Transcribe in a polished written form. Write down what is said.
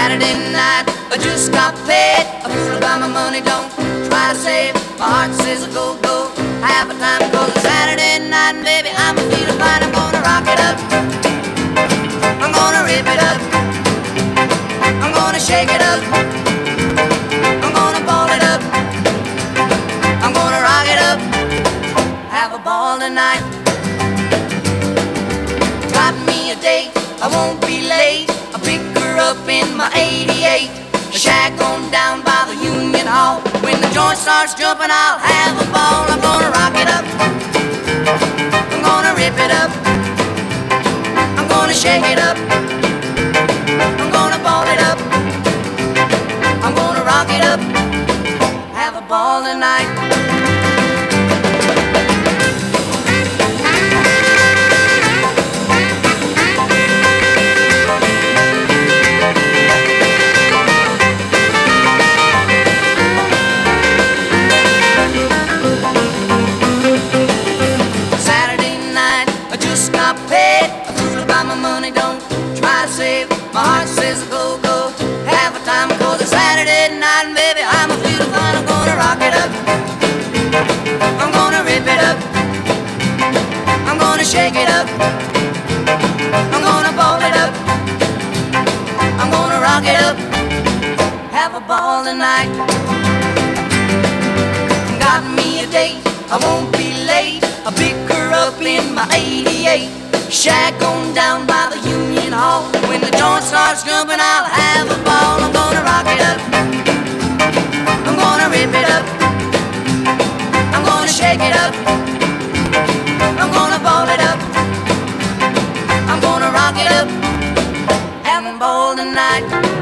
Saturday night, I just got paid. I fool about my money, don't try to save. My heart says go, go, half a time. Cause it's Saturday night, and baby, I'm feeling fine. I'm gonna rock it up, I'm gonna rip it up, I'm gonna shake it up, I'm gonna ball it up, I'm gonna rock it up, have a ball tonight. Got me a date, I won't be late. I'll pick her up in my 88, a shack on down by the Union Hall. When the joint starts jumping, I'll have a ball. I'm gonna rock it up, I'm gonna rip it up, I'm gonna shake it up, I'm gonna ball it up, I'm gonna rock it up, have a ball tonight. My heart says go, go, half a time. Cause it's Saturday night, and baby, I'm a feeling fine. I'm gonna rock it up, I'm gonna rip it up, I'm gonna shake it up, I'm gonna ball it up, I'm gonna rock it up, have a ball tonight. Got me a date, I won't be late. I'll pick her up in my 88, shack on down by the Union Hall. When the joint starts jumping, I'll have a ball. I'm gonna rock it up, I'm gonna rip it up, I'm gonna shake it up, I'm gonna ball it up, I'm gonna rock it up, have a ball tonight.